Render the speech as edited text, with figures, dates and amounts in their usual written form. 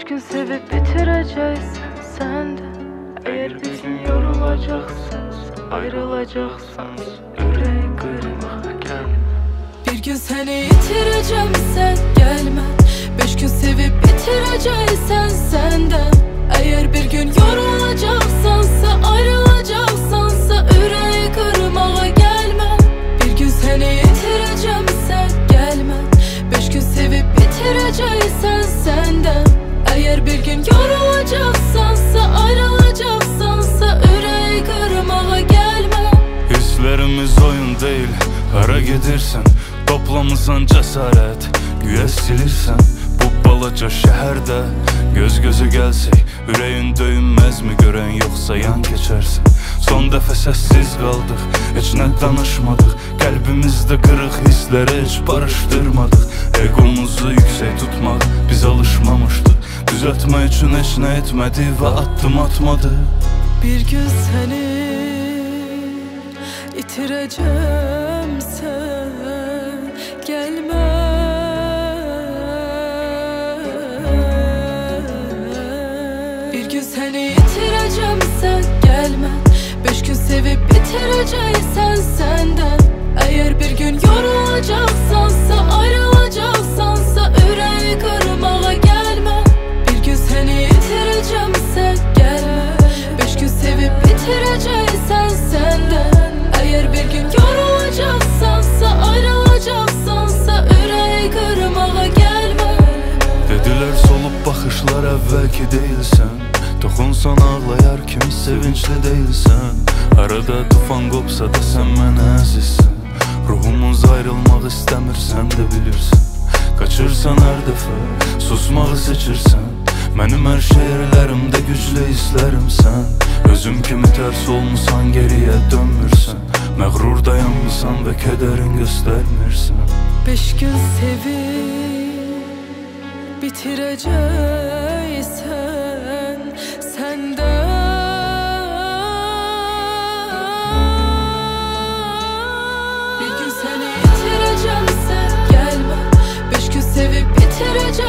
gün sevip bitireceksin sen de. Eğer bir gün yorulacaksan, ayrılacaksan, yüreği kırmağa gel. Bir gün seni yitireceğim, sen gelme. 5 gün sevip bitireceksen sen de. Eğer bir gün yorulacaksansa, ayrılacaksansa, yüreği kırmağa gelme. Bir gün seni yitireceğim, sen gelme. 5 gün sevip bitireceksen sen de. Eğer bir gün yorulacaksansa, ayrılacaksansa, yüreği kırmağa gelme. Hislerimiz oyun değil, hara gedirsən, toplamısan cəsarət, güya silirsən. Bu balaca şəhərdə göz gözə gəlsək, ürəyin döyünməzmi görən yoxsa yan keçərsən. Son dəfə səssiz qaldıq, heç nə danışmadıq, qəlbimizdə qırıq hissləri heç barışdırmadıq. Egomuzu yüksək tutmaq biz alışmamışdıq, düzəltmək üçün heç nə etmədi və addım atmadı. Bir gün səni itirəcəm, sən gəlmə. Bir gün səni itirəcəm, sən gəlmə. 5 gün sevib bitirəcəksən sən də. Əgər bir gün yorulacaqsansa, ayrılacaqsansa, ürəyi kırmağa gəlmə. Bir gün səni itirəcəm, sən gəlmə. 5 gün sevib bitirəcəksən sən də. Eğer bir gün yorulacaksansa, ayrılacaksansa, yüreği kırmağa gelme. Dediler solup bakışlar əvvəlki deyilsən, toxunsan ağlayar kimi sevinçli deyilsən. Arada tufan qopsa da sən mənə əzizsən, ruhumuz ayrılmaq istəmir sən də bilirsən. Qaçırsan hər dəfə, susmağı seçirsən, mənim hər şeirlərimdə güclü hisslərimsən. Özüm kimi tərs olmusan, geriyə dönmürsən, məğrur dayanmısan və kədərin göstərmirsən. 5 gün sevib bitirəcəksən sən də. Bir gün səni itirəcəm, sən gəlmə. 5 gün sevib bitirəcəksən